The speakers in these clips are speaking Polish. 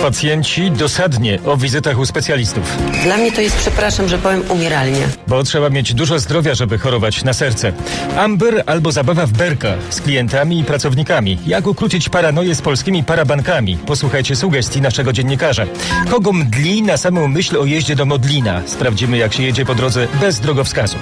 Pacjenci dosadnie o wizytach u specjalistów. Dla mnie to jest, przepraszam, że powiem, umieralnia. Bo trzeba mieć dużo zdrowia, żeby chorować na serce. Amber albo zabawa w berka z klientami i pracownikami. Jak ukrócić paranoję z polskimi parabankami? Posłuchajcie sugestii naszego dziennikarza. Kogo mdli na samą myśl o jeździe do Modlina? Sprawdzimy, jak się jedzie po drodze bez drogowskazów.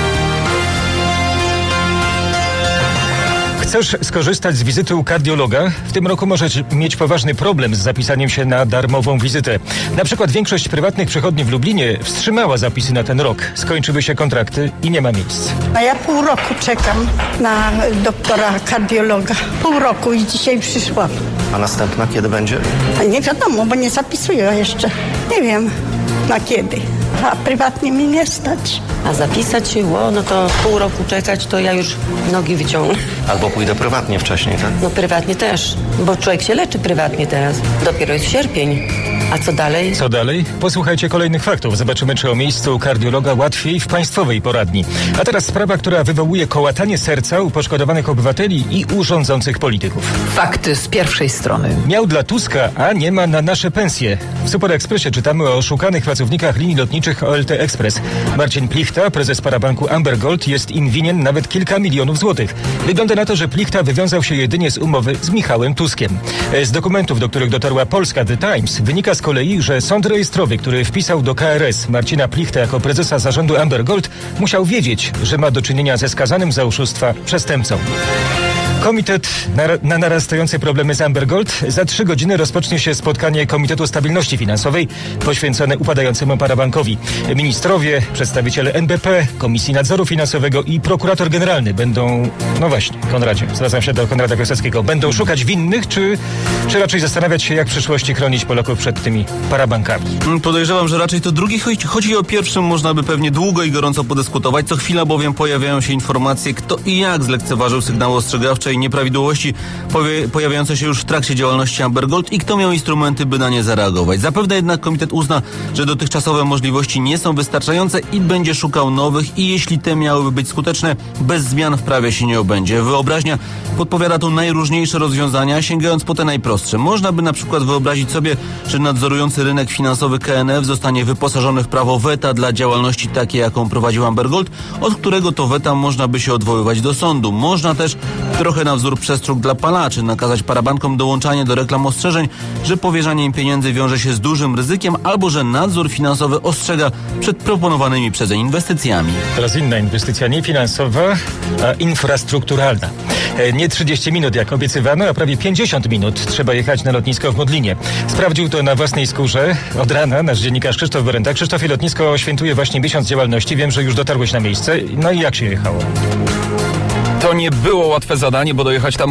Chcesz skorzystać z wizyty u kardiologa? W tym roku możesz mieć poważny problem z zapisaniem się na darmową wizytę. Na przykład większość prywatnych przychodni w Lublinie wstrzymała zapisy na ten rok. Skończyły się kontrakty i nie ma miejsc. A ja pół roku czekam na doktora kardiologa. Pół roku i dzisiaj przyszłam. A następna kiedy będzie? Nie wiadomo, bo nie zapisuję jeszcze. Nie wiem na kiedy. A prywatnie mi nie stać. A zapisać się, no to pół roku czekać, to ja już nogi wyciągnę. Albo pójdę prywatnie wcześniej, tak? No prywatnie też, bo człowiek się leczy prywatnie teraz. Dopiero jest sierpień. A co dalej? Co dalej? Posłuchajcie kolejnych faktów. Zobaczymy, czy o miejscu u kardiologa łatwiej w państwowej poradni. A teraz sprawa, która wywołuje kołatanie serca u poszkodowanych obywateli i u rządzących polityków. Fakty z pierwszej strony. Miał dla Tuska, a nie ma na nasze pensje. W Super Expressie czytamy o oszukanych pracownikach linii lotniczych OLT Express. Marcin Plichta, prezes parabanku Amber Gold, jest im winien nawet kilka milionów złotych. Wygląda na to, że Plichta wywiązał się jedynie z umowy z Michałem Tuskiem. Z dokumentów, do których dotarła Polska The Times, wynika z kolei, że sąd rejestrowy, który wpisał do KRS Marcina Plichtę jako prezesa zarządu Amber Gold, musiał wiedzieć, że ma do czynienia ze skazanym za oszustwa przestępcą. Komitet na narastające problemy z Amber Gold. Za 3 godziny rozpocznie się spotkanie Komitetu Stabilności Finansowej poświęcone upadającemu parabankowi. Ministrowie, przedstawiciele NBP, Komisji Nadzoru Finansowego i prokurator generalny będą, no właśnie, Konradzie, zwracam się do Konrada Piaseckiego, będą szukać winnych, czy raczej zastanawiać się, jak w przyszłości chronić Polaków przed tymi parabankami? Podejrzewam, że raczej to drugi, choć o pierwszym można by pewnie długo i gorąco podyskutować. Co chwila bowiem pojawiają się informacje, kto i jak zlekceważył sygnały ostrzegawcze i nieprawidłowości pojawiające się już w trakcie działalności Amber Gold i kto miał instrumenty, by na nie zareagować. Zapewne jednak komitet uzna, że dotychczasowe możliwości nie są wystarczające i będzie szukał nowych i jeśli te miałyby być skuteczne, bez zmian w prawie się nie obędzie. Wyobraźnia podpowiada tu najróżniejsze rozwiązania, sięgając po te najprostsze. Można by na przykład wyobrazić sobie, że nadzorujący rynek finansowy KNF zostanie wyposażony w prawo weta dla działalności takiej, jaką prowadził Amber Gold, od którego to weta można by się odwoływać do sądu. Można też, trochę na wzór przestróg dla palaczy, nakazać parabankom dołączanie do reklam ostrzeżeń, że powierzanie im pieniędzy wiąże się z dużym ryzykiem albo że nadzór finansowy ostrzega przed proponowanymi przeze inwestycjami. Teraz inna inwestycja, nie finansowa, a infrastrukturalna. Nie 30 minut jak obiecywano, a prawie 50 minut trzeba jechać na lotnisko w Modlinie. Sprawdził to na własnej skórze od rana nasz dziennikarz Krzysztof Wyręta. Krzysztofie, lotnisko świętuje właśnie miesiąc działalności. Wiem, że już dotarłeś na miejsce. No i jak się jechało? To nie było łatwe zadanie, bo dojechać tam